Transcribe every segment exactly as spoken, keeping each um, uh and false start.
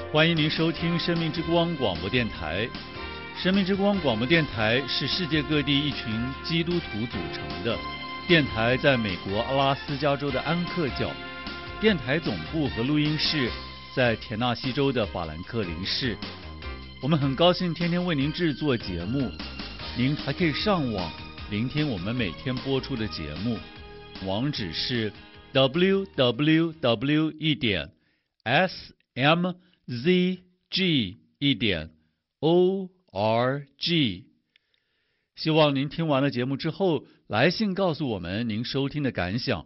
欢迎您收听生命之光广播电台。生命之光广播电台是世界各地一群基督徒组成的电台，在美国阿拉斯加州的安克教，电台总部和录音室在田纳西州的法兰克林市。我们很高兴天天为您制作节目，您还可以上网聆听我们每天播出的节目，网址是 double-u double-u double-u 一点 s m z g 一点 o r g。 希望您听完了节目之后来信告诉我们您收听的感想。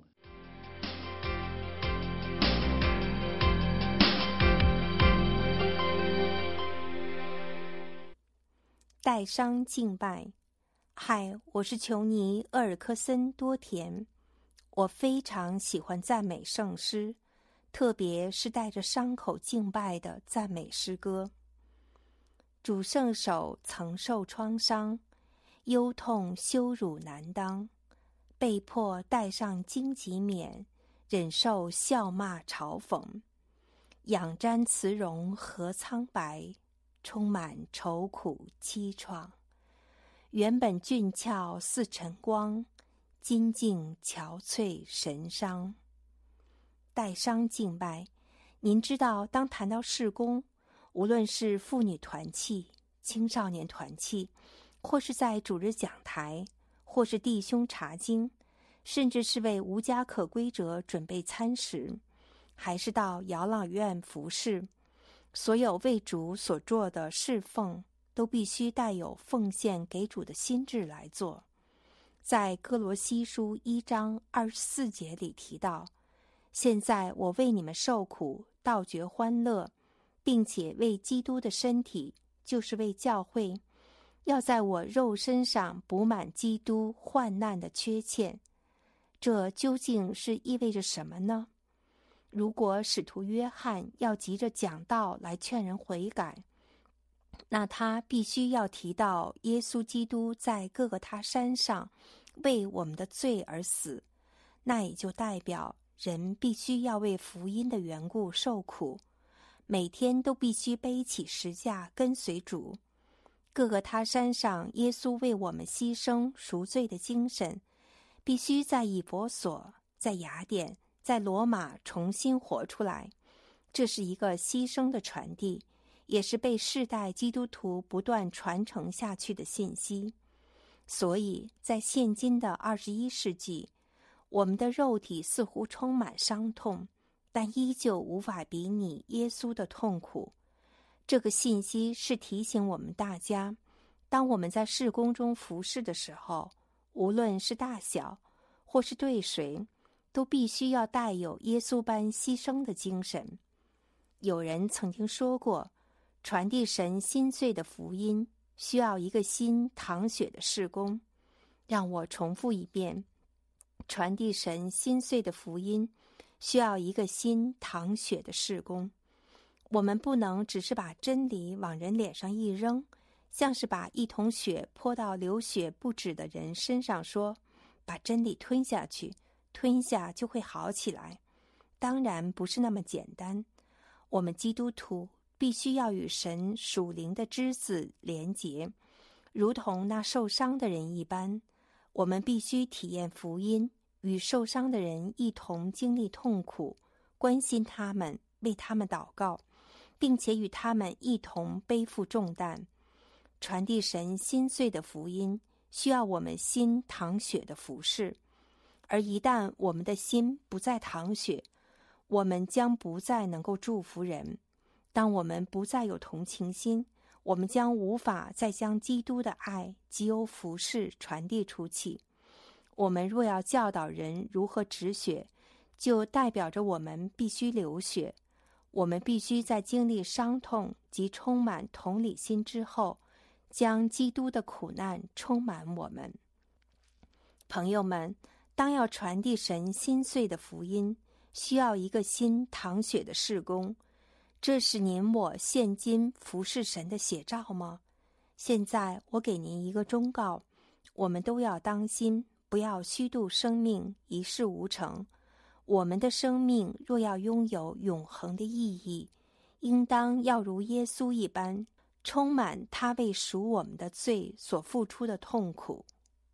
带伤敬拜。嗨，我是琼尼·厄尔克森多田。我非常喜欢赞美圣诗，特别是带着伤口敬拜的赞美诗歌。主圣手曾受创伤，忧痛羞辱难当，被迫戴上荆棘冕，忍受笑骂嘲讽，仰瞻慈容和苍白，充满愁苦凄怆。原本俊俏似晨光，今竟憔悴神伤。带伤敬拜，您知道，当谈到事工，无论是妇女团契、青少年团契，或是在主日讲台，或是弟兄查经，甚至是为无家可归者准备餐食，还是到养老院服侍，所有为主所做的侍奉都必须带有奉献给主的心志来做。在哥罗西书一章二十四节里提到，现在我为你们受苦，倒觉欢乐，并且为基督的身体，就是为教会，要在我肉身上补满基督患难的缺欠。这究竟是意味着什么呢？如果使徒约翰要急着讲道来劝人悔改，那他必须要提到耶稣基督在各个他山上为我们的罪而死，那也就代表人必须要为福音的缘故受苦，每天都必须背起十架跟随主。各个他山上耶稣为我们牺牲赎罪的精神，必须在以弗所、在雅典、在罗马重新活出来。这是一个牺牲的传递，也是被世代基督徒不断传承下去的信息。所以在现今的二十一世纪，我们的肉体似乎充满伤痛，但依旧无法比拟耶稣的痛苦。这个信息是提醒我们大家，当我们在事工中服侍的时候，无论是大小或是对谁，都必须要带有耶稣般牺牲的精神。有人曾经说过，传递神心碎的福音需要一个心淌血的事工。让我重复一遍，传递神心碎的福音需要一个心淌血的事工。我们不能只是把真理往人脸上一扔，像是把一桶血泼到流血不止的人身上，说把真理吞下去，吞下就会好起来。当然不是那么简单。我们基督徒必须要与神属灵的枝子连结，如同那受伤的人一般。我们必须体验福音，与受伤的人一同经历痛苦，关心他们，为他们祷告，并且与他们一同背负重担。传递神心碎的福音需要我们心淌血的服侍，而一旦我们的心不再淌血，我们将不再能够祝福人。当我们不再有同情心，我们将无法再将基督的爱藉由服事传递出去。我们若要教导人如何止血，就代表着我们必须流血。我们必须在经历伤痛及充满同理心之后，将基督的苦难充满我们。朋友们，当要传递神心碎的福音，需要一个心淌血的事工。这是您我现今服侍神的写照吗？现在我给您一个忠告，我们都要当心，不要虚度生命，一事无成。我们的生命若要拥有永恒的意义， 应当要如耶稣一般，充满他为赎我们的罪所付出的痛苦。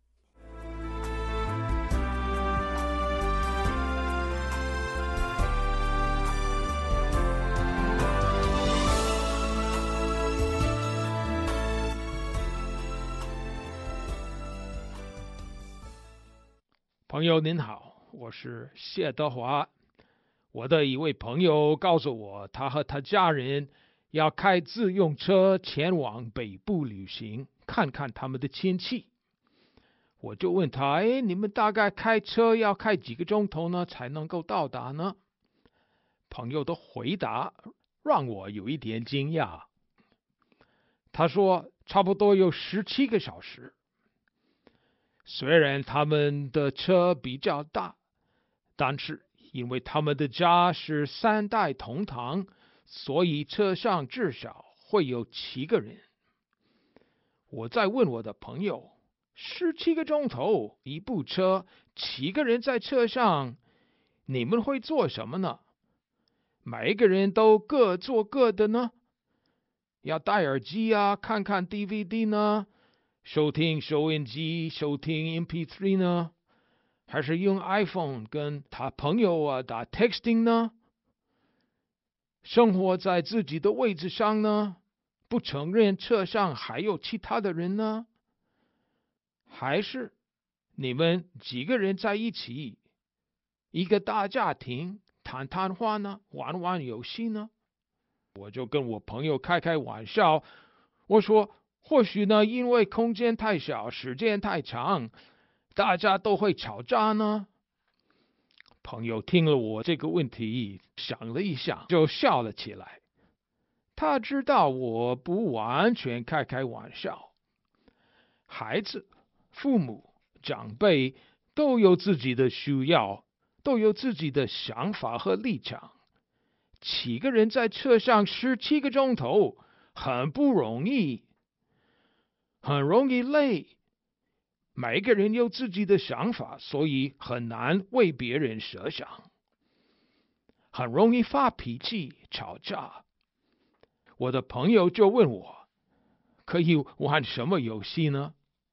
朋友您好，我是谢德华。我的一位朋友告诉我，他和他家人要开自用车前往北部旅行，看看他们的亲戚。我就问他，哎，你们大概开车要开几个钟头呢，才能够到达呢？朋友的回答让我有一点惊讶。他说，差不多有十七个小时。虽然他们的车比较大，但是因为他们的家是三代同堂，所以车上至少会有七个人。我再问我的朋友，十七个钟头一部车，七个人在车上，你们会做什么呢？每个人都各做各的呢？要戴耳机啊，看看 D V D 呢？收听收音机，收听 M P 三 呢？还是用 iPhone 跟他朋友啊打 texting 呢？生活在自己的位置上呢？不承认车上还有其他的人呢？还是你们几个人在一起，一个大家庭谈谈话呢？玩玩游戏呢？我就跟我朋友开开玩笑，我说或许呢，因为空间太小，时间太长，大家都会吵架呢。朋友听了我这个问题，想了一想，就笑了起来。他知道我不完全开开玩笑。孩子、父母、长辈都有自己的需要，都有自己的想法和立场。七个人在车上十七个钟头，很不容易。很容易累，每个人有自己的想法，所以很难为别人设想，很容易发脾气、吵架。我的朋友就问我，可以玩什么游戏呢？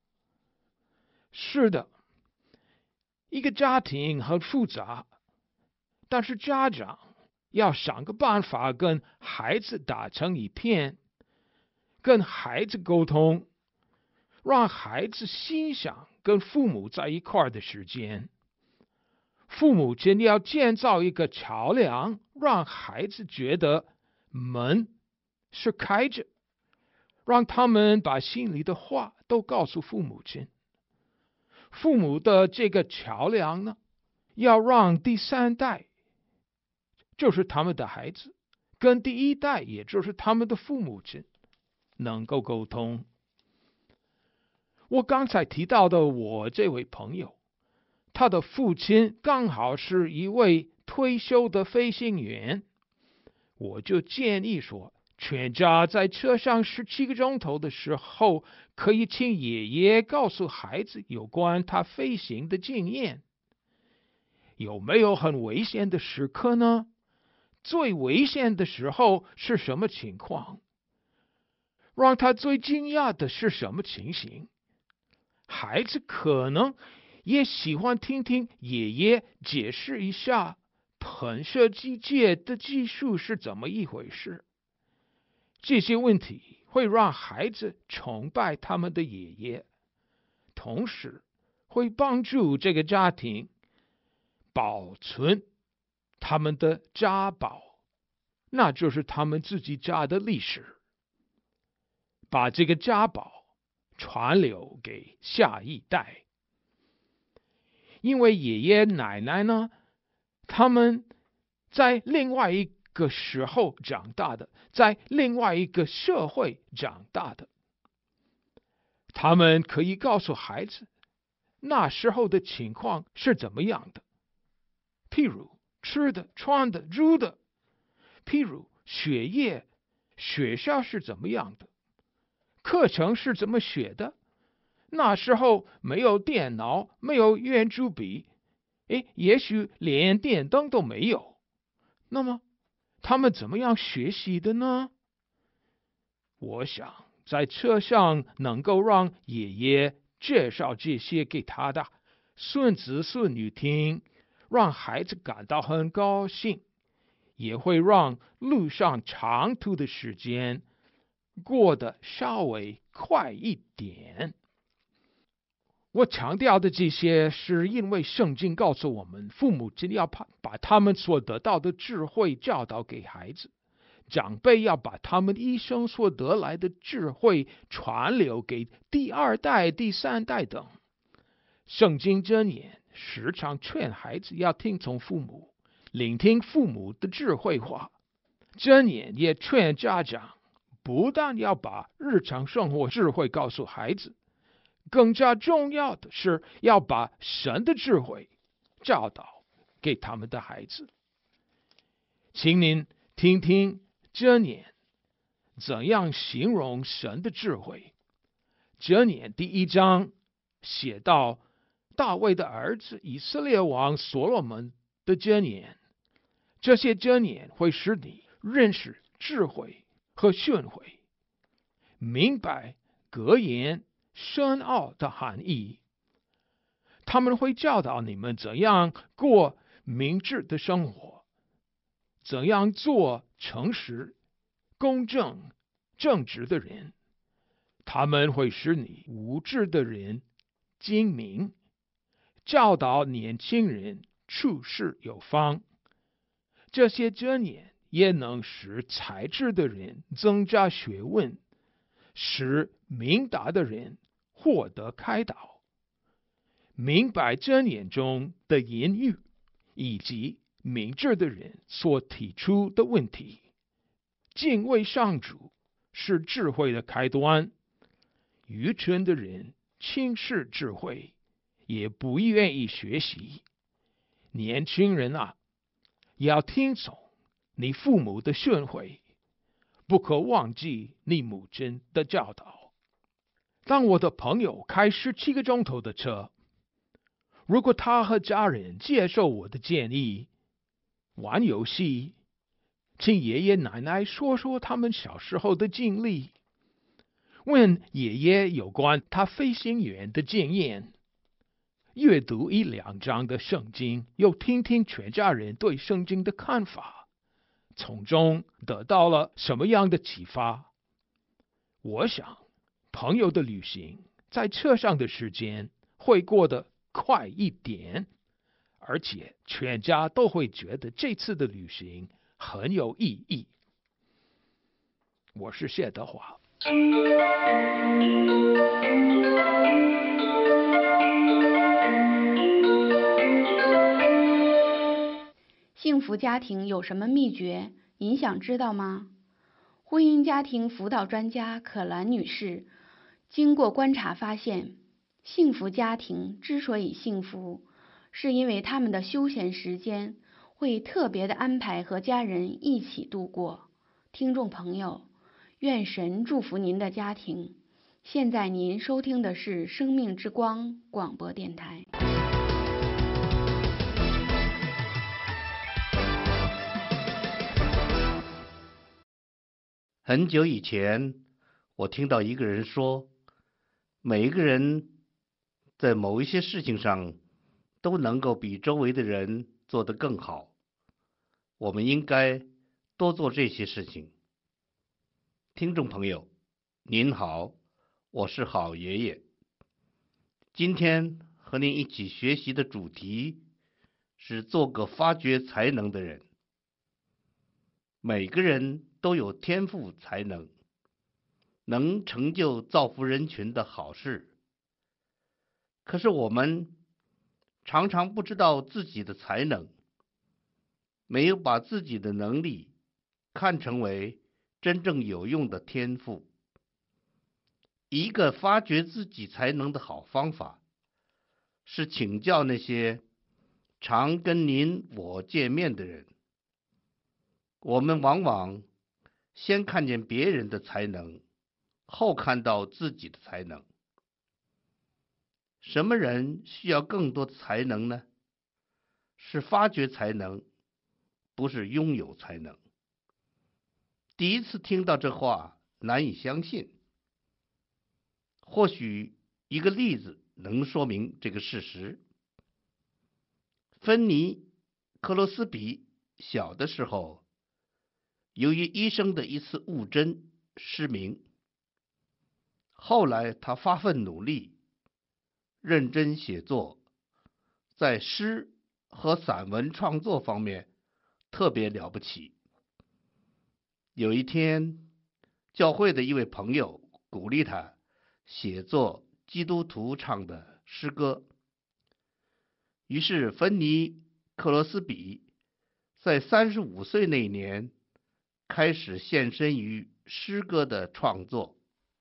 是的，一个家庭很复杂，但是家长要想个办法跟孩子打成一片，跟孩子沟通，让孩子欣赏跟父母在一块的时间。父母亲要建造一个桥梁，让孩子觉得门是开着，让他们把心里的话都告诉父母亲。父母的这个桥梁呢，要让第三代，就是他们的孩子，跟第一代，也就是他们的父母亲，能够沟通。我刚才提到的我这位朋友，他的父亲刚好是一位退休的飞行员。我就建议说，全家在车上十七个钟头的时候，可以请爷爷告诉孩子有关他飞行的经验。有没有很危险的时刻呢？最危险的时候是什么情况？让他最惊讶的是什么情形？孩子可能也喜欢听听爷爷解释一下喷射机械的技术是怎么一回事。这些问题会让孩子崇拜他们的爷爷，同时会帮助这个家庭保存他们的家宝，那就是他们自己家的历史，把这个家宝传流给下一代。因为爷爷奶奶呢，他们在另外一个时候长大的，在另外一个社会长大的，他们可以告诉孩子那时候的情况是怎么样的。譬如吃的、穿的、住的，譬如学业、学校是怎么样的，课程是怎么学的？那时候没有电脑，没有圆珠笔，诶，也许连电灯都没有。那么他们怎么样学习的呢？我想在车上能够让爷爷介绍这些给他的孙子孙女听，让孩子感到很高兴，也会让路上长途的时间过得稍微快一点。我强调的这些，是因为圣经告诉我们，父母真要把他们所得到的智慧教导给孩子，长辈要把他们一生所得来的智慧传流给第二代、第三代等。圣经箴言时常劝孩子要听从父母，聆听父母的智慧话。箴言也劝家长，不但要把日常生活智慧告诉孩子，更加重要的是要把神的智慧教导给他们的孩子。请您听听箴言怎样形容神的智慧。箴言第一章写到大卫的儿子以色列王所罗门的箴言，这些箴言会使你认识智慧和训诲，明白格言深奥的含义。他们会教导你们怎样过明智的生活，怎样做诚实、公正、正直的人。他们会使你无知的人精明，教导年轻人处事有方。这些箴言也能使才智的人增加学问，使明达的人获得开导。明白箴言中的隐喻，以及明智的人所提出的问题。敬畏上主是智慧的开端。愚蠢的人轻视智慧，也不愿意学习。年轻人啊，要听从你父母的训诲，不可忘记你母亲的教导。当我的朋友开十七个钟头的车，如果他和家人接受我的建议，玩游戏，请爷爷奶奶说说他们小时候的经历，问爷爷有关他飞行员的经验，阅读一两章的圣经，又听听全家人对圣经的看法，从中得到了什么样的启发？我想，朋友的旅行在车上的时间会过得快一点，而且全家都会觉得这次的旅行很有意义。我是谢德华。 幸福家庭有什么秘诀？您想知道吗？婚姻家庭辅导专家可兰女士经过观察发现，幸福家庭之所以幸福，是因为他们的休闲时间会特别的安排和家人一起度过。听众朋友，愿神祝福您的家庭。现在您收听的是生命之光广播电台。 很久以前，我听到一个人说，每一个人在某一些事情上都能够比周围的人做得更好。我们应该多做这些事情。听众朋友，您好，我是好爷爷。今天和您一起学习的主题是做个发掘才能的人。每个人都有天赋才能，能成就造福人群的好事。可是我们常常不知道自己的才能，没有把自己的能力看成为真正有用的天赋。一个发掘自己才能的好方法，是请教那些常跟您我见面的人。我们往往先看见别人的才能，后看到自己的才能。什么人需要更多的才能呢？是发掘才能，不是拥有才能。 第一次听到这话难以相信。或许一个例子能说明这个事实。芬尼·克罗斯比小的时候，由于医生的一次误诊失明。后来他发奋努力，认真写作，在诗和散文创作方面特别了不起。有一天，教会的一位朋友鼓励他写作基督徒唱的诗歌。于是芬尼·克罗斯比在三十五岁那年开始献身于诗歌的创作。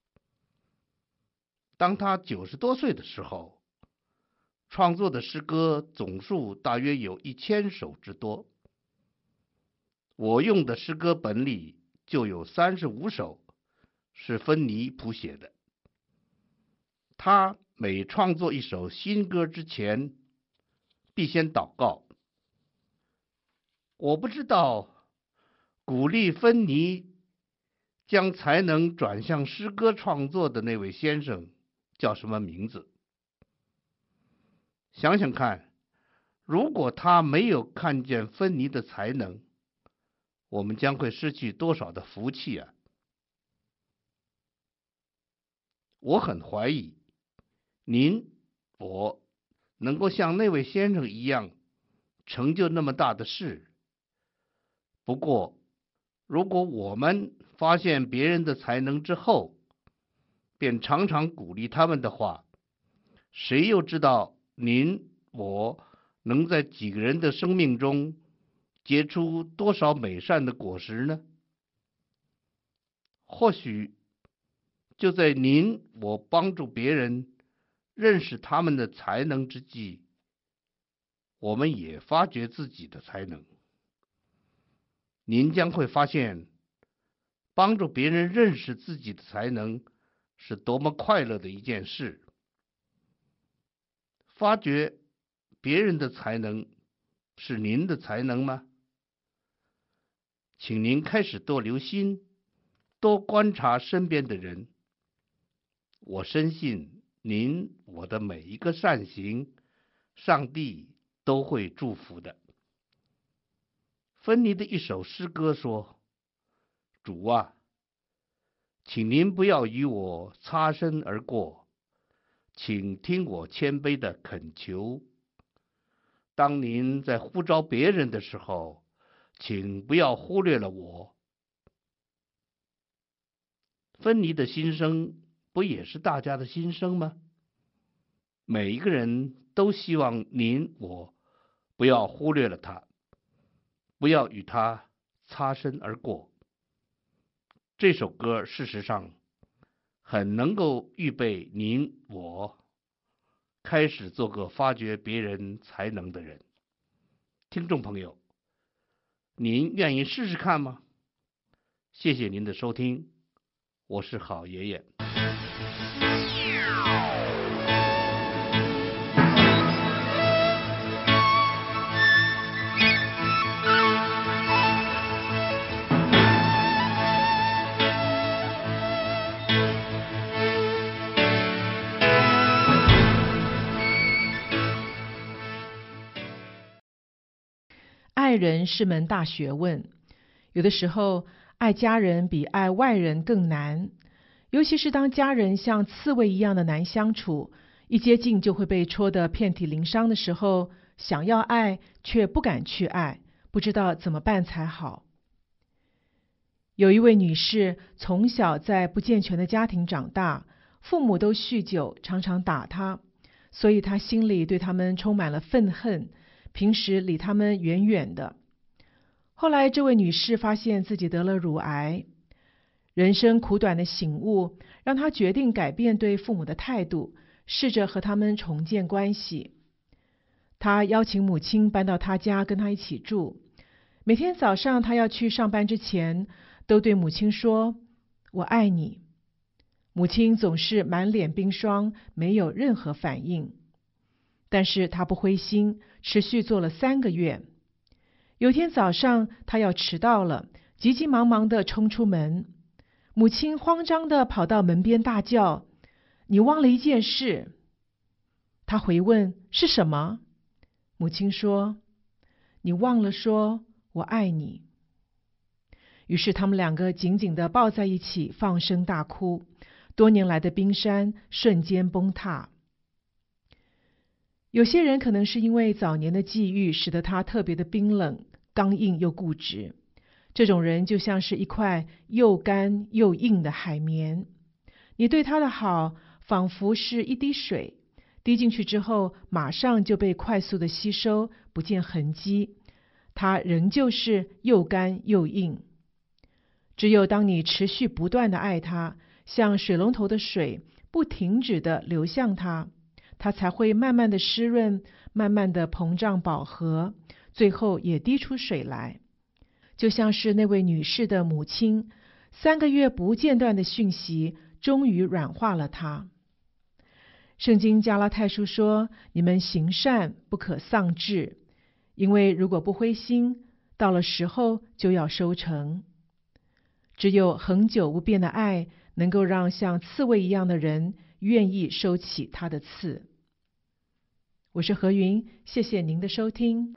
当他九十多岁的时候，创作的诗歌总数大约有一千首之多。我用的诗歌本里就有三十五首是芬尼谱写的。他每创作一首新歌之前，必先祷告。我不知道鼓励芬尼将才能转向诗歌创作的那位先生叫什么名字。想想看，如果他没有看见芬尼的才能，我们将会失去多少的福气啊！我很怀疑您我能够像那位先生一样成就那么大的事。不过如果我们发现别人的才能之后，便常常鼓励他们的话，谁又知道您我能在几个人的生命中结出多少美善的果实呢？或许就在您我帮助别人认识他们的才能之际，我们也发掘自己的才能。您将会发现，帮助别人认识自己的才能是多么快乐的一件事。发掘别人的才能是您的才能吗？请您开始多留心，多观察身边的人。我深信您我的每一个善行，上帝都会祝福的。芬尼的一首诗歌说：主啊，请您不要与我擦身而过，请听我谦卑的恳求。当您在呼召别人的时候，请不要忽略了我。芬尼的心声不也是大家的心声吗？每一个人都希望您我不要忽略了他，不要与他擦身而过。这首歌事实上很能够预备您我开始做个发掘别人才能的人。听众朋友，您愿意试试看吗？谢谢您的收听，我是好爷爷。 爱人是门大学问，有的时候爱家人比爱外人更难，尤其是当家人像刺猬一样的难相处，一接近就会被戳得遍体鳞伤的时候，想要爱却不敢去爱，不知道怎么办才好。有一位女士从小在不健全的家庭长大，父母都酗酒，常常打她，所以她心里对他们充满了愤恨，平时离他们远远的。后来这位女士发现自己得了乳癌，人生苦短的醒悟让她决定改变对父母的态度，试着和他们重建关系。她邀请母亲搬到她家跟她一起住，每天早上她要去上班之前都对母亲说：我爱你。母亲总是满脸冰霜，没有任何反应。但是她不灰心，持续做了三个月。有天早上她要迟到了， 急急忙忙地冲出门。母亲慌张地跑到门边大叫：“你忘了一件事。”他回问：“是什么？”母亲说：“你忘了说我爱你。”于是他们两个紧紧地抱在一起，放声大哭。多年来的冰山瞬间崩塌。有些人可能是因为早年的际遇使得他特别的冰冷、刚硬又固执。这种人就像是一块又干又硬的海绵，你对他的好仿佛是一滴水，滴进去之后马上就被快速的吸收，不见痕迹，它仍旧是又干又硬。只有当你持续不断的爱他，像水龙头的水不停止的流向他，它才会慢慢的湿润，慢慢的膨胀饱和，最后也滴出水来。就像是那位女士的母亲，三个月不间断的讯息终于软化了她。圣经加拉太书说：“你们行善不可丧志，因为如果不灰心，到了时候就要收成。”只有恒久不变的爱，能够让像刺猬一样的人愿意收起他的刺。我是何云，谢谢您的收听。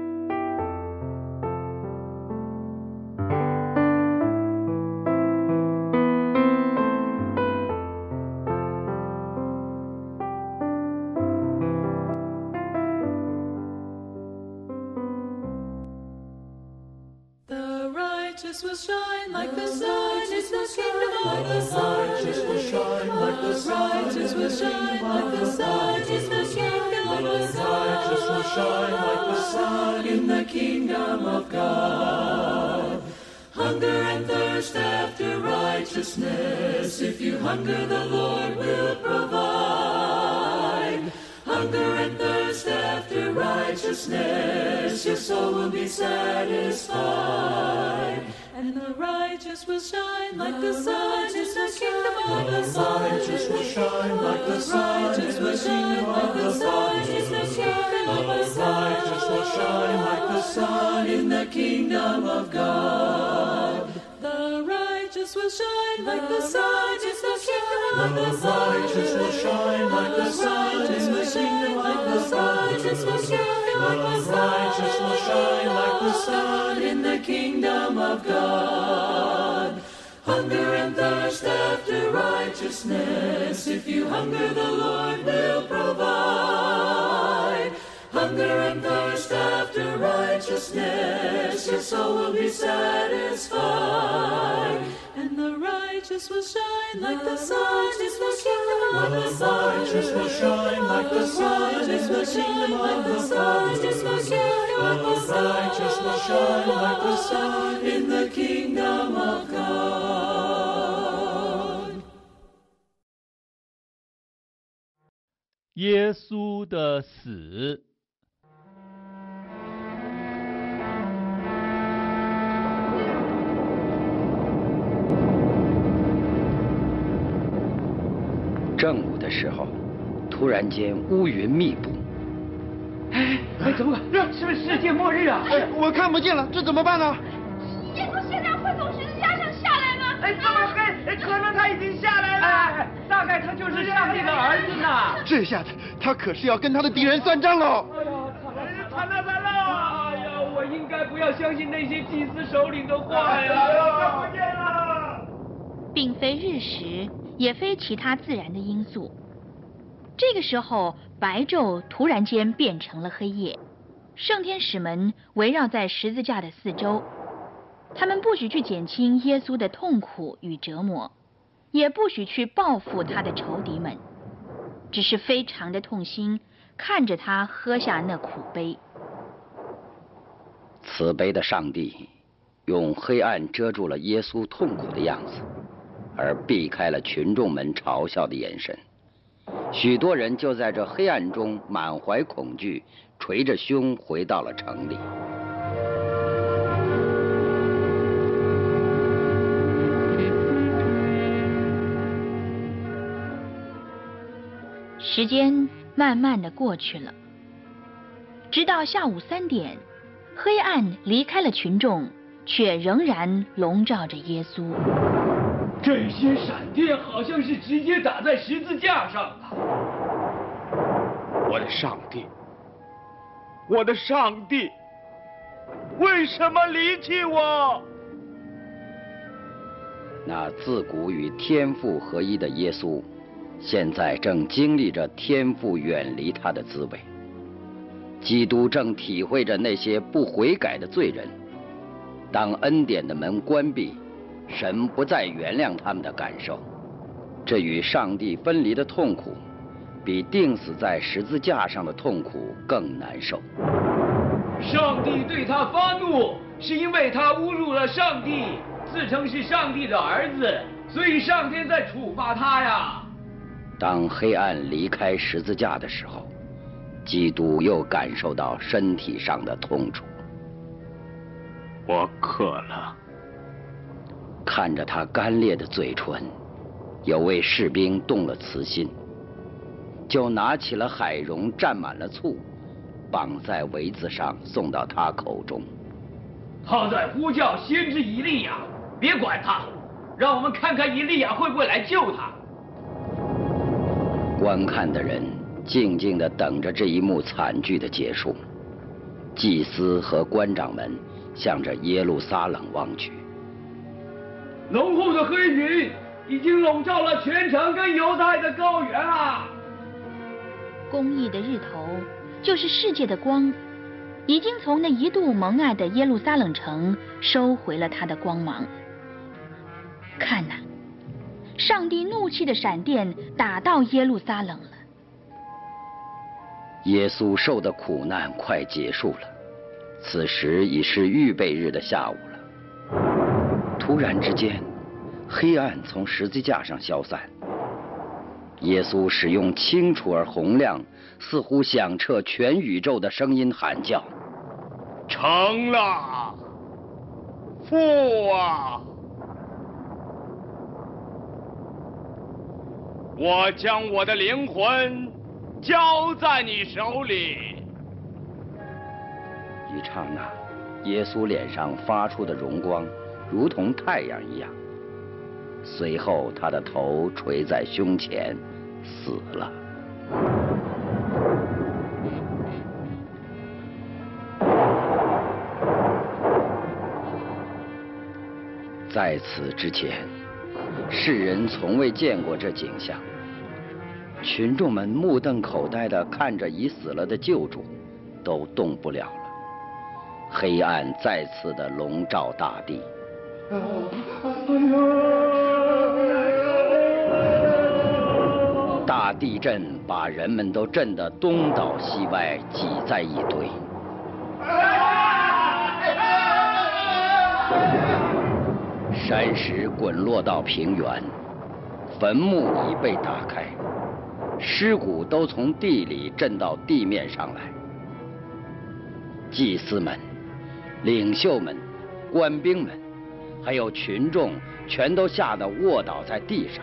Will shine like the sun, it's the kingdom of the sun. Righteous will shine like the sun. Righteous will shine like the sun, it's the kingdom of the sun. Righteous will shine like the sun in the kingdom of God. Hunger and thirst after righteousness. If you hunger, the Lord will provide. Hunger and thirst after righteousness, your soul will be satisfied. And the righteous will shine like the sun, it's the kingdom of the sun. The righteous will shine like the sun, righteous will shine like the sun, it's the kingdom of the sun. The righteous will shine like the sun in the kingdom of God. The righteous will shine like the sun, it's the kingdom of the sun. The righteous will shine like the sun, it's the kingdom of the sun, it's the kingdom of the sun. The righteous will shine like the sun in the kingdom of God. Hunger and thirst after righteousness. If you hunger, the Lord will provide. Hunger and thirst after righteousness, your soul will be satisfied. And the righteous will shine like the sun, it's the kingdom of the sun. The righteous will shine like the sun, it's the kingdom of the sun, it's the kingdom of the sun. The righteous will shine like the sun in the kingdom of God. 耶稣的死。 正午的时候，突然间乌云密布。 哎哎，怎么了？这是不是世界末日啊？哎，我看不见了，这怎么办呢？ 耶稣现在会从十字架上下来吗？ 哎，这么黑，哎，可能他已经下来了。哎，大概他就是上帝的儿子呢。这下子，他可是要跟他的敌人算账喽。哎呀，惨了惨了！哎呀，我应该不要相信那些祭司首领的话呀！看不见了。 并非日食。也非其他自然的因素。这个时候，白昼突然间变成了黑夜，圣天使们围绕在十字架的四周，他们不许去减轻耶稣的痛苦与折磨，也不许去报复他的仇敌们，只是非常的痛心，看着他喝下那苦杯。 慈悲的上帝用黑暗遮住了耶稣痛苦的样子，而避开了群众们嘲笑的眼神。许多人就在这黑暗中满怀恐惧，捶着胸回到了城里。 时间慢慢的过去了，直到下午三点，黑暗离开了群众， 却仍然笼罩着耶稣。 这些闪电好像是直接打在十字架上的。 我的上帝，我的上帝，为什么离弃我？ 那自古与天父合一的耶稣，现在正经历着天父远离他的滋味。基督正体会着那些不悔改的罪人，当恩典的门关闭，神不再原谅他们的感受。这与上帝分离的痛苦，比钉死在十字架上的痛苦更难受。 上帝对他发怒，是因为他侮辱了上帝，自称是上帝的儿子，所以上天在处罚他呀。 当黑暗离开十字架的时候，基督又感受到身体上的痛楚。 我渴了。 看着他干裂的嘴唇，有位士兵动了慈心，就拿起了海茸蘸满了醋，绑在苇子上送到他口中。 他在呼叫先知以利亚，别管他，让我们看看以利亚会不会来救他。 观看的人静静地等着这一幕惨剧的结束。祭司和官长们向着耶路撒冷望去。 浓厚的黑云已经笼罩了全城跟犹太的高原啊！ 公义的日头就是世界的光，已经从那一度蒙爱的耶路撒冷城收回了它的光芒。看哪，上帝怒气的闪电打到耶路撒冷了。 耶稣受的苦难快结束了，此时已是预备日的下午了。突然之间，黑暗从十字架上消散。耶稣使用清楚而洪亮，似乎响彻全宇宙的声音喊叫： 成了！父啊，我将我的灵魂交在你手里。 一刹那，耶稣脸上发出的荣光如同太阳一样，随后他的头垂在胸前，死了。在此之前，世人从未见过这景象。群众们目瞪口呆地看着已死了的救主，都动不了了。黑暗再次的笼罩大地。大地震把人们都震得东倒西歪，挤在一堆。山石滚落到平原，坟墓已被打开，尸骨都从地里震到地面上来。祭司们、领袖们、官兵们，还有群众，全都吓得卧倒在地上。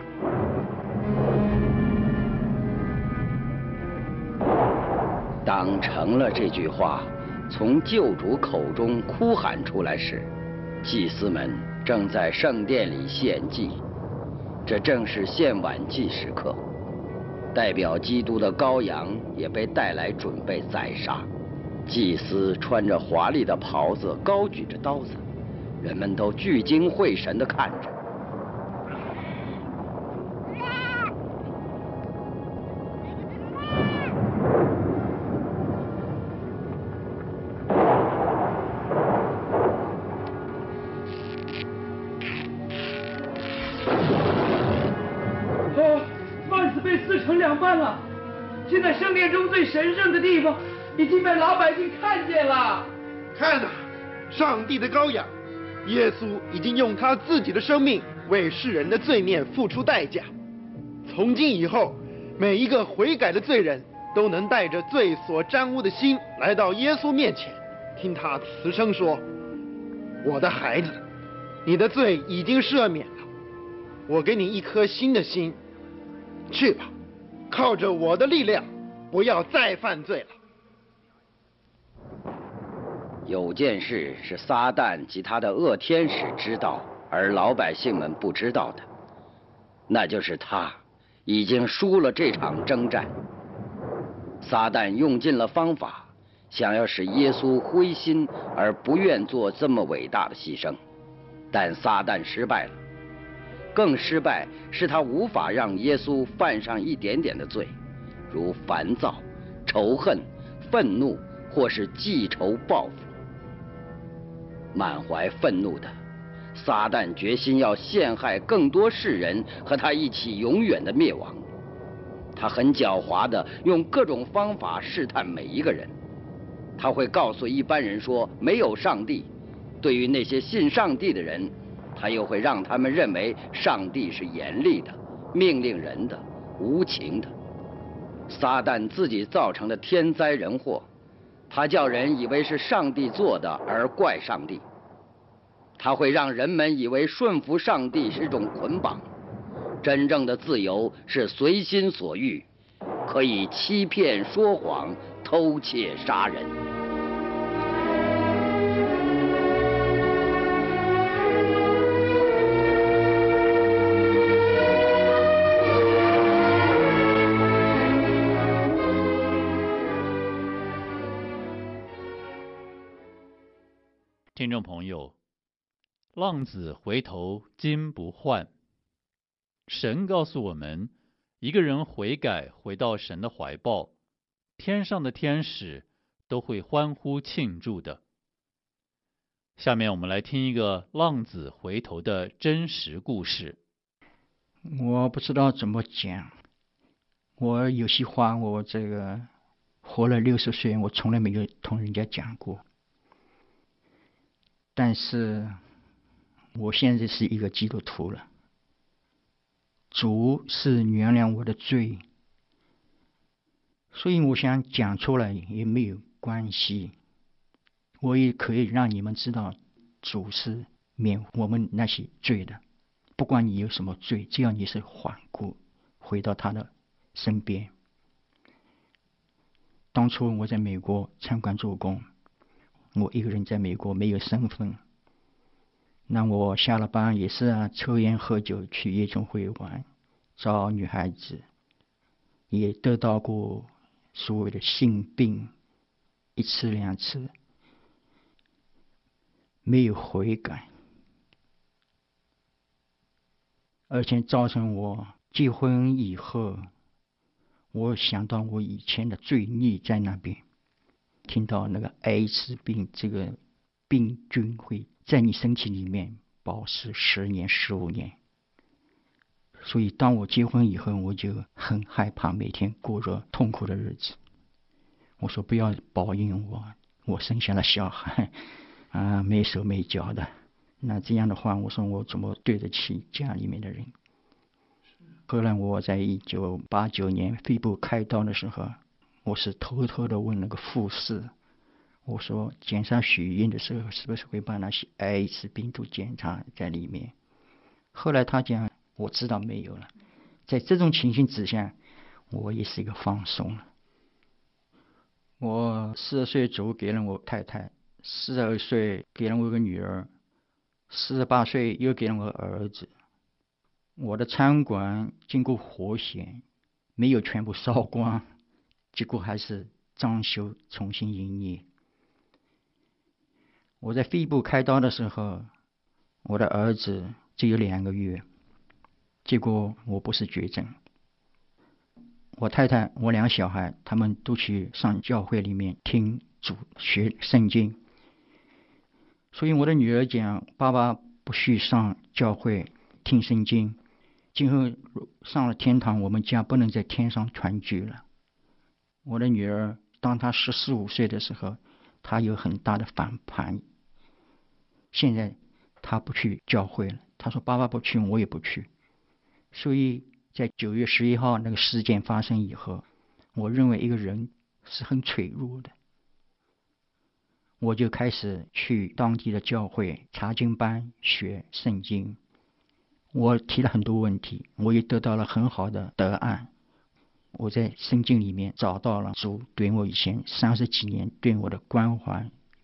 当成了这句话从救主口中哭喊出来时，祭司们正在圣殿里献祭，这正是献晚祭时刻。代表基督的羔羊也被带来准备宰杀。祭司穿着华丽的袍子，高举着刀子，人们都聚精会神地看着。 现在圣殿中最神圣的地方已经被老百姓看见了。 看啊，上帝的羔羊，耶稣已经用他自己的生命为世人的罪孽付出代价。从今以后，每一个悔改的罪人都能带着罪所沾污的心来到耶稣面前，听他慈声说：我的孩子，你的罪已经赦免了，我给你一颗新的心，去吧，靠着我的力量，不要再犯罪了。 有件事是撒旦及他的恶天使知道，而老百姓们不知道的，那就是他已经输了这场征战。撒旦用尽了方法，想要使耶稣灰心而不愿做这么伟大的牺牲，但撒旦失败了。更失败是他无法让耶稣犯上一点点的罪，如烦躁、仇恨、愤怒，或是记仇报复。满怀愤怒的撒旦决心要陷害更多世人，和他一起永远的灭亡。他很狡猾的用各种方法试探每一个人。他会告诉一般人说没有上帝，对于那些信上帝的人，他又会让他们认为上帝是严厉的、命令人的、无情的。撒旦自己造成的天灾人祸，他叫人以为是上帝做的而怪上帝。他会让人们以为顺服上帝是种捆绑，真正的自由是随心所欲，可以欺骗、说谎、偷窃、杀人。 听众朋友，浪子回头金不换。神告诉我们，一个人悔改回到神的怀抱，天上的天使都会欢呼庆祝的。下面我们来听一个浪子回头的真实故事。 我不知道怎么讲，我有些话我这个活了六十岁，我从来没有同人家讲过。但是我现在是一个基督徒了，主是原谅我的罪，所以我想讲出来也没有关系，我也可以让你们知道主是免我们那些罪的。不管你有什么罪，只要你是缓过回到他的身边。当初我在美国餐馆做工，我一个人在美国没有身份，那我下了班也是啊，抽烟喝酒，去夜总会玩，找女孩子，也得到过所谓的性病一次两次，没有悔改，而且造成我结婚以后，我想到我以前的罪孽在那边，听到那个艾滋病这个病菌会在你身体里面保持十年十五年，所以当我结婚以后，我就很害怕每天过着痛苦的日子。我说不要报应我，我生下了小孩啊，没手没脚的，那这样的话，我说我怎么对得起家里面的人？后来我在一九八九年肺部开刀的时候，我是偷偷的问那个护士，我说检查血液的时候是不是会把那些艾滋病毒检查在里面？后来他讲我知道没有了。在这种情形之下，我也是一个放松了。我四十岁走给了我太太，四十二岁给了我一个女儿，四十八岁又给了我儿子。我的餐馆经过火险，没有全部烧光，结果还是装修重新营业。我在肺部开刀的时候，我的儿子只有两个月，结果我不是绝症。我太太我两个小孩他们都去上教会里面听主学圣经，所以我的女儿讲，爸爸不许上教会听圣经，今后上了天堂，我们家不能在天上团聚了。我的女儿当她十四五岁的时候，她有很大的反叛，现在她不去教会了，她说爸爸不去我也不去。所以在九月十一号那个事件发生以后，我认为一个人是很脆弱的，我就开始去当地的教会查经班学圣经。我提了很多问题，我也得到了很好的答案。我在圣经里面找到了主对我以前三十几年对我的关怀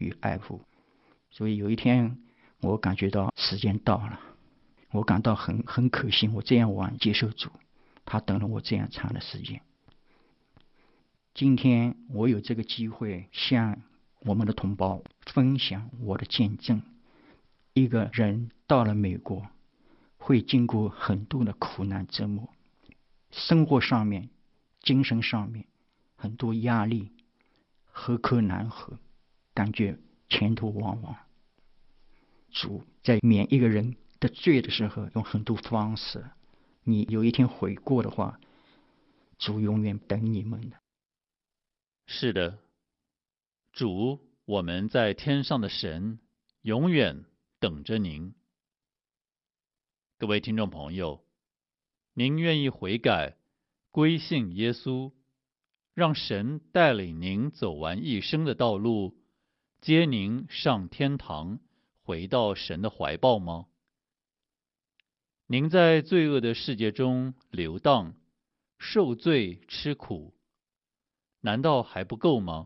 与爱护。所以有一天我感觉到时间到了，我感到很很可惜，我这样晚接受主，他等了我这样长的时间。今天我有这个机会向我们的同胞分享我的见证。一个人到了美国会经过很多的苦难折磨，生活上面精神上面很多压力，何可难何，感觉前途茫茫。主在免一个人的罪的时候用很多方式，你有一天悔过的话，主永远等你们的。 是的，主，我们在天上的神永远等着您。各位听众朋友，您愿意悔改归信耶稣，让神带领您走完一生的道路，接您上天堂，回到神的怀抱吗？您在罪恶的世界中流荡，受罪吃苦，难道还不够吗？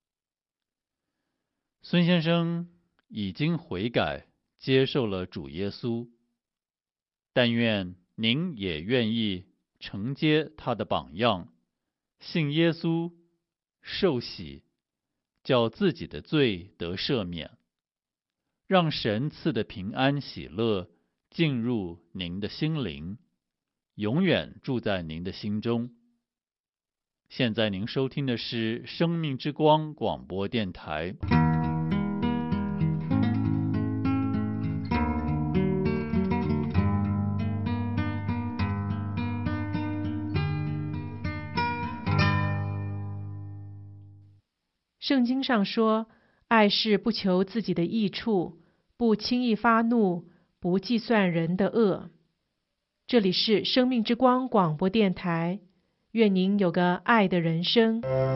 孙先生已经悔改，接受了主耶稣，但愿您也愿意承接他的榜样，信耶稣，受洗，叫自己的罪得赦免，让神赐的平安喜乐进入您的心灵，永远住在您的心中。现在您收听的是生命之光广播电台。 圣经上说，爱是不求自己的益处，不轻易发怒，不计算人的恶。这里是生命之光广播电台，愿您有个爱的人生。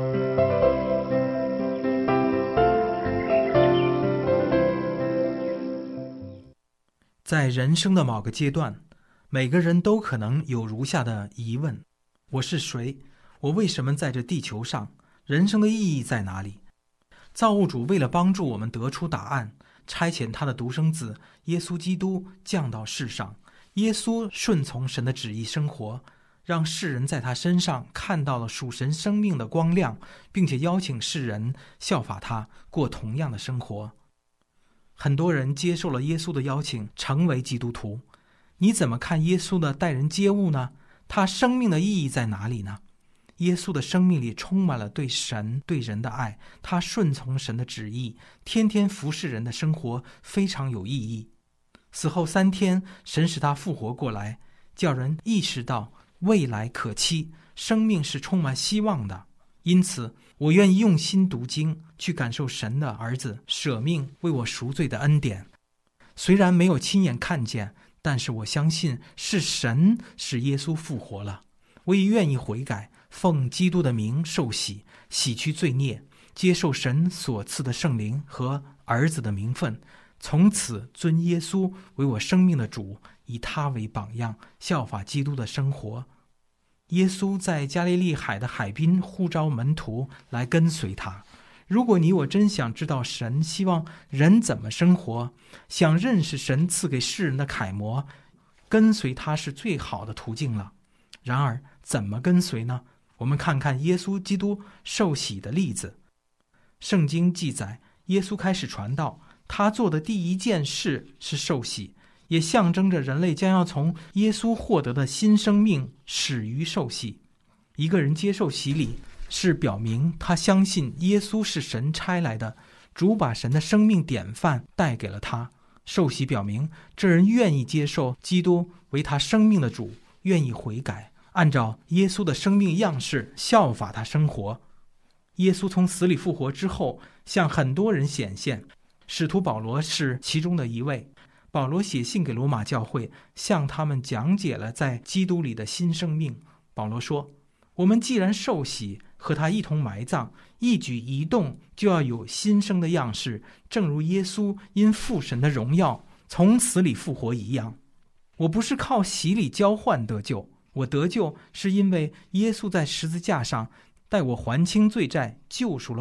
在人生的某个阶段，每个人都可能有如下的疑问：我是谁？我为什么在这地球上？人生的意义在哪里？造物主为了帮助我们得出答案，差遣他的独生子耶稣基督降到世上。耶稣顺从神的旨意生活，让世人在他身上看到了属神生命的光亮，并且邀请世人效法他，过同样的生活。很多人接受了耶稣的邀请，成为基督徒。你怎么看耶稣的待人接物呢？他生命的意义在哪里呢？耶稣的生命里充满了对神对人的爱，他顺从神的旨意，天天服侍人的生活非常有意义。死后三天，神使他复活过来，叫人意识到未来可期，生命是充满希望的。因此我愿意用心读经，去感受神的儿子舍命为我赎罪的恩典。虽然没有亲眼看见，但是我相信是神使耶稣复活了。我也愿意悔改，奉基督的名受洗，洗去罪孽，接受神所赐的圣灵和儿子的名分，从此尊耶稣为我生命的主，以他为榜样，效法基督的生活。耶稣在加利利海的海滨呼召门徒来跟随他。如果你我真想知道神希望人怎么生活，想认识神赐给世人的楷模，跟随他是最好的途径了。然而怎么跟随呢？我们看看耶稣基督受洗的例子。圣经记载，耶稣开始传道，他做的第一件事是受洗，也象征着人类将要从耶稣获得的新生命始于受洗。一个人接受洗礼，是表明他相信耶稣是神差来的，主把神的生命典范带给了他。受洗表明这人愿意接受基督为他生命的主，愿意悔改，按照耶稣的生命样式效法他生活。耶稣从死里复活之后，向很多人显现，使徒保罗是其中的一位。保罗写信给罗马教会，向他们讲解了在基督里的新生命。保罗说，我们既然受洗，和他一同埋葬，一举一动就要有新生的样式，正如耶稣因父神的荣耀从死里复活一样。我不是靠洗礼交换得救，我得救是因为耶稣在十字架上代我还清罪债，救赎了我，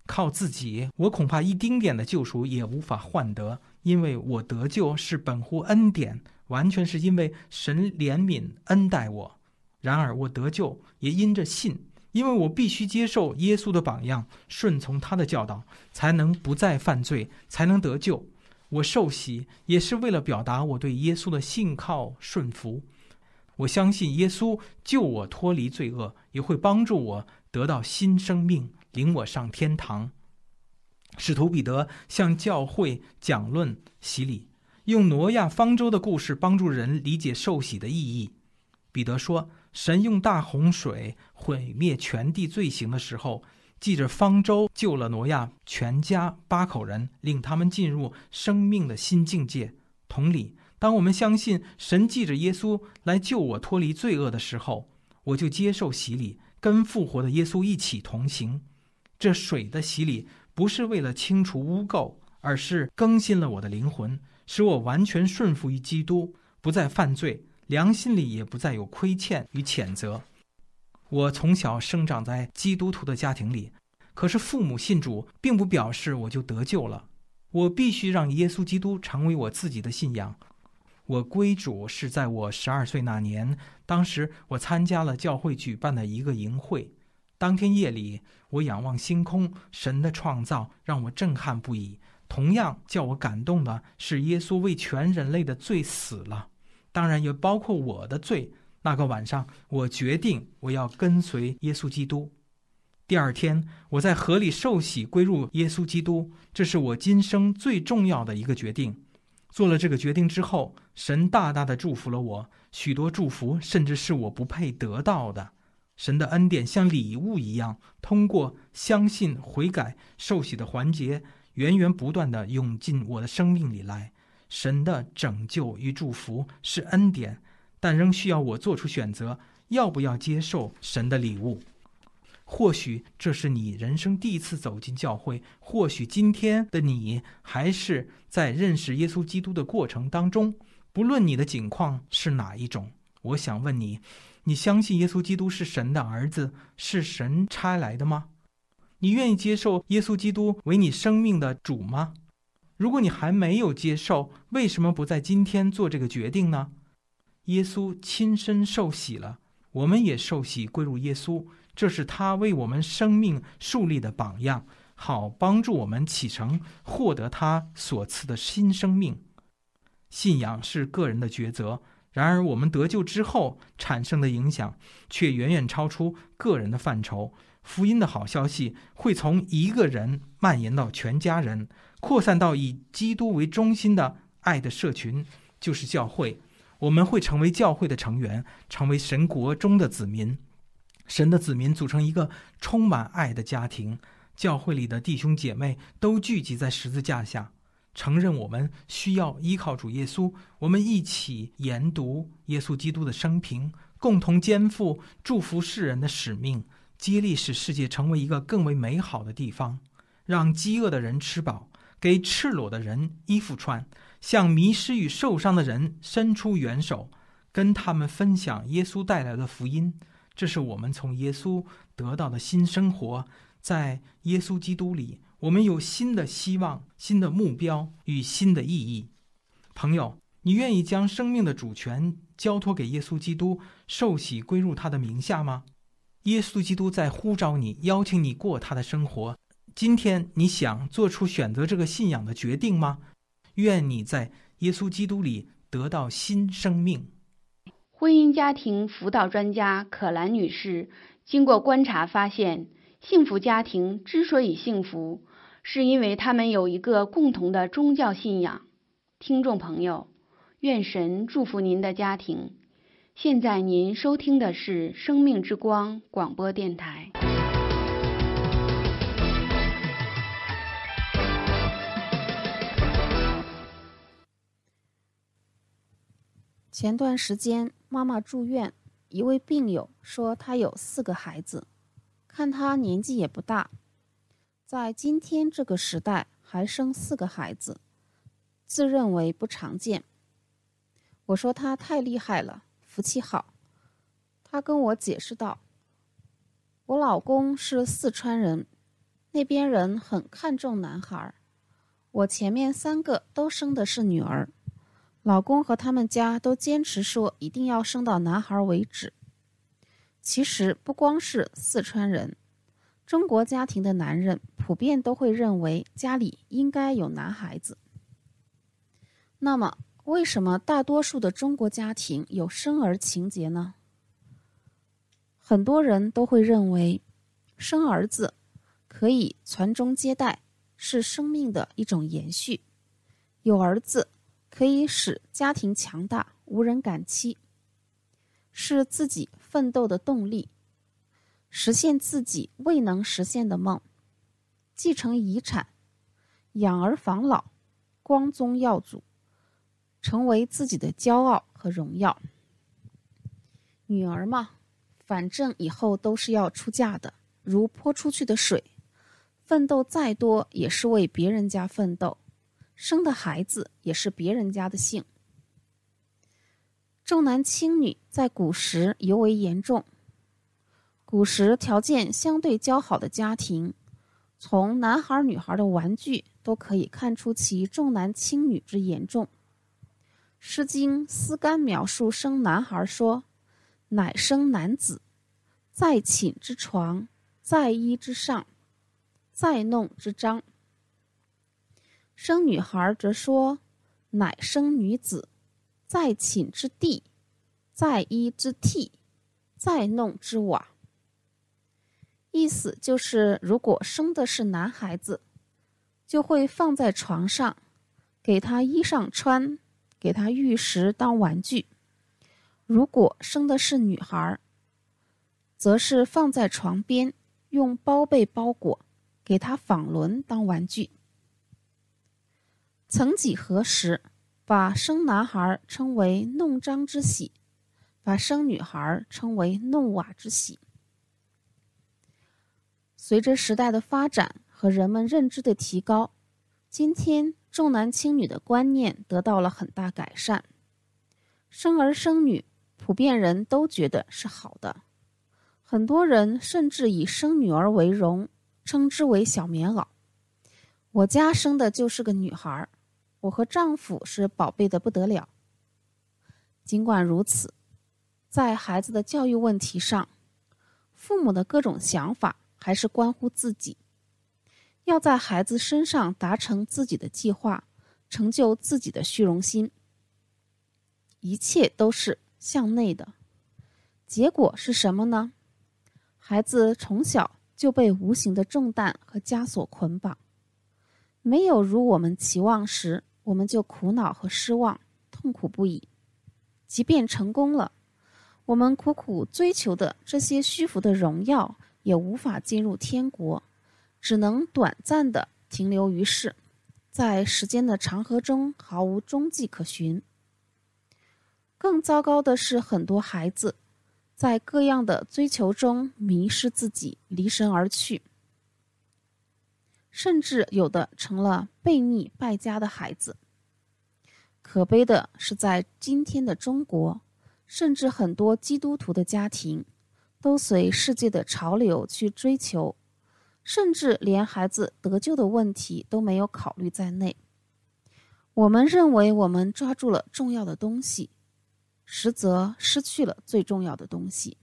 靠自己，我恐怕一丁点的救赎也无法换得，因为我得救是本乎恩典，完全是因为神怜悯恩待我。然而我得救也因着信，因为我必须接受耶稣的榜样，顺从他的教导，才能不再犯罪，才能得救。我受洗也是为了表达我对耶稣的信靠顺服。我相信耶稣救我脱离罪恶，也会帮助我得到新生命，领我上天堂。使徒彼得向教会讲论洗礼，用挪亚方舟的故事帮助人理解受洗的意义。彼得说，神用大洪水毁灭全地罪行的时候，记着方舟救了挪亚全家八口人，令他们进入生命的新境界。同理，当我们相信神记着耶稣来救我脱离罪恶的时候，我就接受洗礼，跟复活的耶稣一起同行。这水的洗礼不是为了清除污垢，而是更新了我的灵魂，使我完全顺服于基督，不再犯罪，良心里也不再有亏欠与谴责。我从小生长在基督徒的家庭里，可是父母信主并不表示我就得救了。我必须让耶稣基督成为我自己的信仰。我归主是在我十二岁那年，当时我参加了教会举办的一个营会。当天夜里，我仰望星空，神的创造让我震撼不已。同样叫我感动的是，耶稣为全人类的罪死了，当然也包括我的罪。那个晚上，我决定我要跟随耶稣基督。第二天，我在河里受洗归入耶稣基督，这是我今生最重要的一个决定。做了这个决定之后，神大大的祝福了我，许多祝福甚至是我不配得到的。神的恩典像礼物一样，通过相信、悔改、受洗的环节，源源不断地涌进我的生命里来。神的拯救与祝福是恩典，但仍需要我做出选择，要不要接受神的礼物。或许这是你人生第一次走进教会，或许今天的你还是在认识耶稣基督的过程当中。不论你的境况是哪一种，我想问你，你相信耶稣基督是神的儿子，是神差来的吗？你愿意接受耶稣基督为你生命的主吗？如果你还没有接受，为什么不在今天做这个决定呢？耶稣亲身受洗了，我们也受洗归入耶稣，这是他为我们生命树立的榜样，好帮助我们启程，获得他所赐的新生命。信仰是个人的抉择，然而我们得救之后产生的影响却远远超出个人的范畴。福音的好消息会从一个人蔓延到全家人，扩散到以基督为中心的爱的社群，就是教会。我们会成为教会的成员，成为神国中的子民。神的子民组成一个充满爱的家庭，教会里的弟兄姐妹都聚集在十字架下，承认我们需要依靠主耶稣。我们一起研读耶稣基督的生平，共同肩负祝福世人的使命，接力使世界成为一个更为美好的地方，让饥饿的人吃饱，给赤裸的人衣服穿，向迷失与受伤的人伸出援手，跟他们分享耶稣带来的福音。这是我们从耶稣得到的新生活，在耶稣基督里，我们有新的希望、新的目标与新的意义。朋友，你愿意将生命的主权交托给耶稣基督，受洗归入他的名下吗？耶稣基督在呼召你，邀请你过他的生活。今天你想做出选择这个信仰的决定吗？愿你在耶稣基督里得到新生命。 婚姻家庭辅导专家可兰女士经过观察发现，幸福家庭之所以幸福，是因为他们有一个共同的宗教信仰。听众朋友，愿神祝福您的家庭。现在您收听的是生命之光广播电台。 前段时间妈妈住院，一位病友说她有四个孩子，看她年纪也不大，在今天这个时代还生四个孩子，自认为不常见。我说她太厉害了，福气好。她跟我解释道，我老公是四川人， 那边人很看重男孩，我前面三个都生的是女儿，老公和他们家都坚持说一定要生到男孩为止。其实不光是四川人，中国家庭的男人普遍都会认为家里应该有男孩子。那么为什么大多数的中国家庭有生儿情节呢？很多人都会认为生儿子可以传宗接代，是生命的一种延续，有儿子可以使家庭强大，无人敢欺，是自己奋斗的动力，实现自己未能实现的梦，继承遗产，养儿防老，光宗耀祖，成为自己的骄傲和荣耀。女儿嘛，反正以后都是要出嫁的，如泼出去的水，奋斗再多也是为别人家奋斗，生的孩子也是别人家的幸。重男轻女在古时尤为严重，古时条件相对较好的家庭，从男孩女孩的玩具都可以看出其重男轻女之严重。诗经思干描述生男孩说，乃生男子，在寝之床，在衣之上，在弄之章。生女孩则说，乃生女子，在寝之地，在衣之屉，在弄之瓦。意思就是，如果生的是男孩子，就会放在床上，给他衣裳穿，给他玉石当玩具；如果生的是女孩，则是放在床边，用包被包裹，给他纺轮当玩具。曾几何时，把生男孩称为弄璋之喜，把生女孩称为弄瓦之喜。随着时代的发展和人们认知的提高，今天重男轻女的观念得到了很大改善。生儿生女，普遍人都觉得是好的，很多人甚至以生女儿为荣，称之为小棉袄。我家生的就是个女孩，我和丈夫是宝贝的不得了。尽管如此，在孩子的教育问题上，父母的各种想法还是关乎自己，要在孩子身上达成自己的计划，成就自己的虚荣心。一切都是向内的，结果是什么呢？孩子从小就被无形的重担和枷锁捆绑，没有如我们期望时，我们就苦恼和失望，痛苦不已。即便成功了，我们苦苦追求的这些虚浮的荣耀也无法进入天国，只能短暂地停留于世，在时间的长河中毫无踪迹可寻。更糟糕的是，很多孩子在各样的追求中迷失自己，离神而去，甚至有的成了悖逆败家的孩子。可悲的是，在今天的中国，甚至很多基督徒的家庭都随世界的潮流去追求，甚至连孩子得救的问题都没有考虑在内。我们认为我们抓住了重要的东西，实则失去了最重要的东西。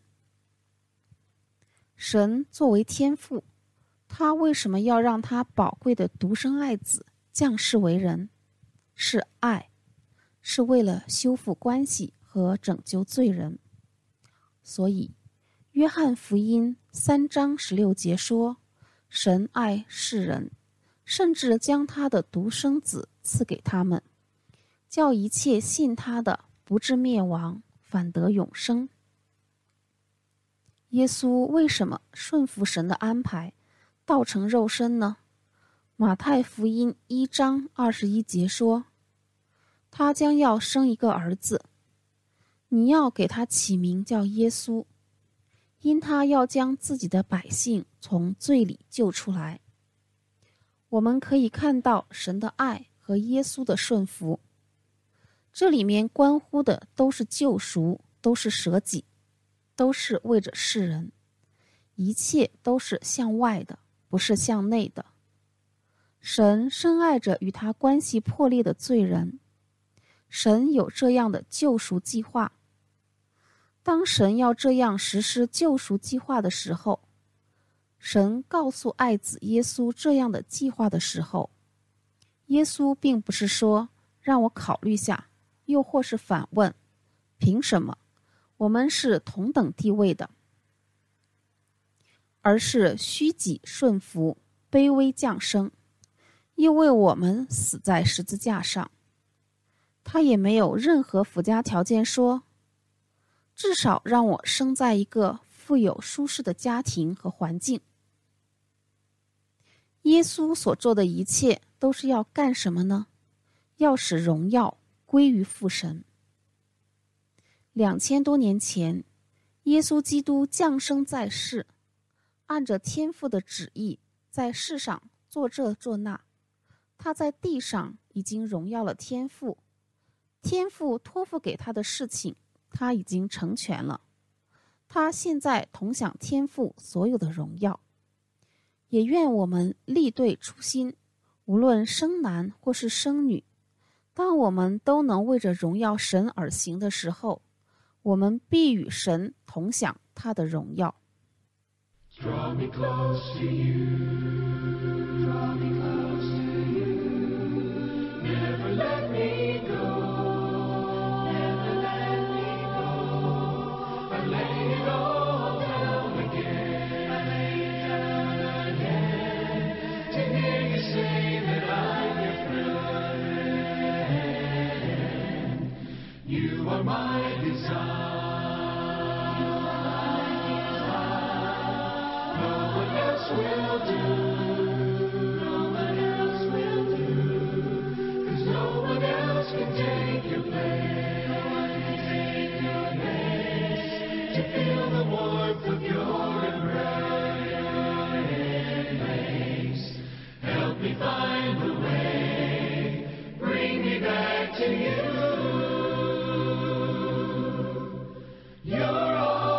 神作为天父，他为什么要让他宝贵的独生爱子降世为人？是爱，是为了修复关系和拯救罪人。所以约翰福音三章十六节说，神爱世人，甚至将他的独生子赐给他们，叫一切信他的不至灭亡，反得永生。耶稣为什么顺服神的安排，道成肉身呢？马太福音一章二十一节说，他将要生一个儿子，你要给他起名叫耶稣，因他要将自己的百姓从罪里救出来。我们可以看到神的爱和耶稣的顺服，这里面关乎的都是救赎，都是舍己，都是为着世人，一切都是向外的， 不是向内的。神深爱着与他关系破裂的罪人，神有这样的救赎计划。当神要这样实施救赎计划的时候，神告诉爱子耶稣这样的计划的时候，耶稣并不是说让我考虑下，又或是反问凭什么，我们是同等地位的，而是虚己顺服，卑微降生，又为我们死在十字架上。他也没有任何附加条件说，至少让我生在一个富有舒适的家庭和环境。耶稣所做的一切都是要干什么呢？要使荣耀归于父神。两千多年前，耶稣基督降生在世，按着天父的旨意，在世上做这做那。他在地上已经荣耀了天父，天父托付给他的事情，他已经成全了。他现在同享天父所有的荣耀。也愿我们力对初心，无论生男或是生女，当我们都能为着荣耀神而行的时候，我们必与神同享他的荣耀。 Draw me close to you, draw me close to you, never let me go, never let me go. I lay it all down again, I lay it down again, to hear you say that I'm your friend. You are my desire. Will do. No one else will do. 'Cause no one else can take your place. No one can take your place. To feel the warmth of your embrace. Help me find the way. Bring me back to you. You're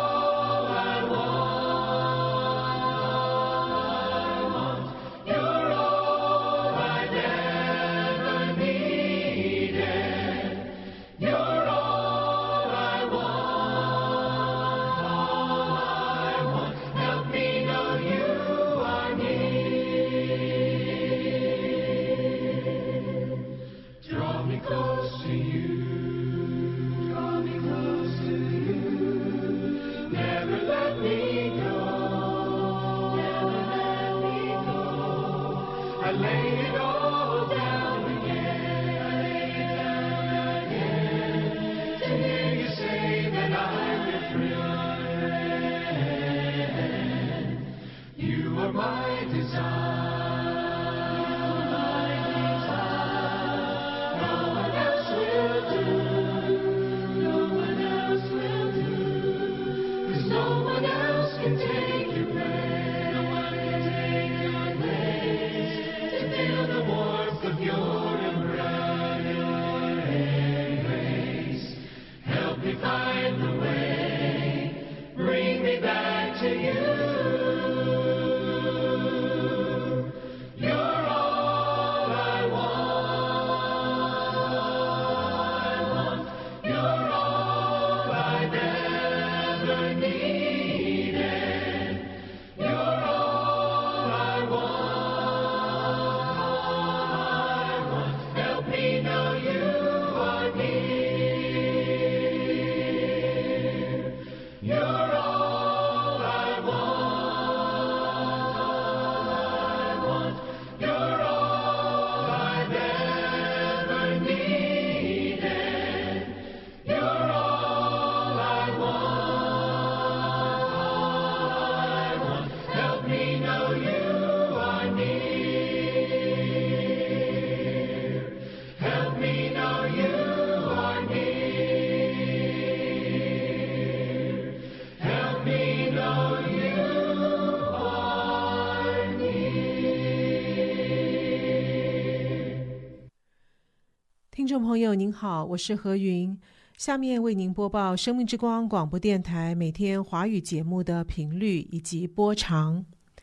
听众朋友您好，我是何云，下面为您播报生命之光广播电台每天华语节目的频率以及波长。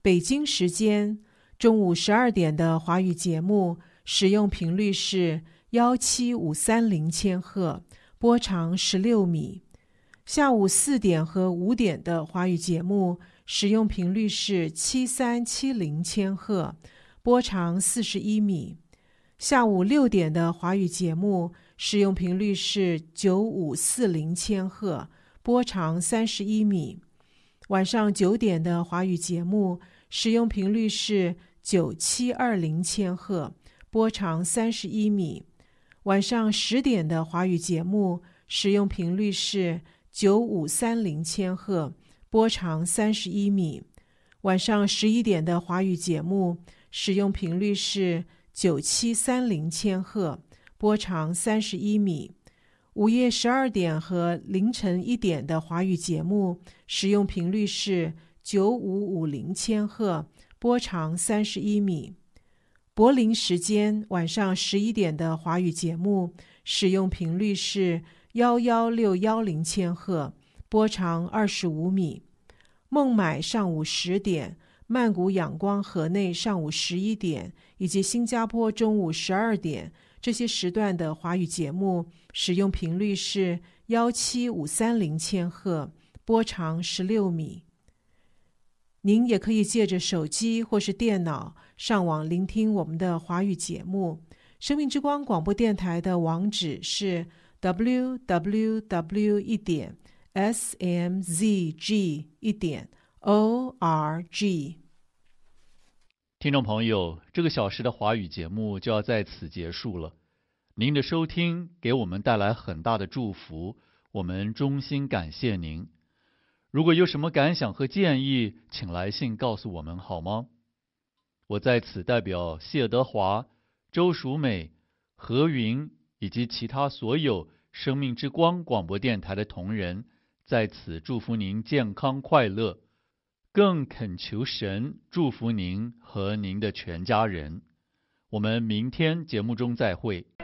北京时间中午十二点的华语节目使用频率是一七五三零千赫，波长十六米。下午四点和五点的华语节目使用频率是七三七零千赫，波长四十一米。下午六点的华语节目使用频率是九五四零千赫，波长三十一米。晚上九点的华语节目使用频率是九七二零千赫，波长三十一米。晚上十点的华语节目使用频率是九五三零千赫，波长三十一米。晚上十一点的华语节目使用频率是九七三零千赫，波长三十一米。午夜十二点和凌晨一点的华语节目使用频率是九五五零千赫，波长三十一米。柏林时间晚上十一点的华语节目使用频率是一一六一零千赫，波长二十五米。孟买上午十点，曼谷仰光河内上午十一点，以及新加坡中午十二点，这些时段的华语节目使用频率是一七五三零千赫，波长十六米。您也可以借着手机或是电脑上网聆听我们的华语节目。生命之光广播电台的网址是 double-u double-u double-u 一点 s m z g 一点 org。 听众朋友，这个小时的华语节目就要在此结束了。您的收听给我们带来很大的祝福，我们衷心感谢您。如果有什么感想和建议，请来信告诉我们好吗？我在此代表谢德华、周淑美、何云以及其他所有生命之光广播电台的同仁，在此祝福您健康快乐，更恳求神祝福您和您的全家人。我们明天节目中再会。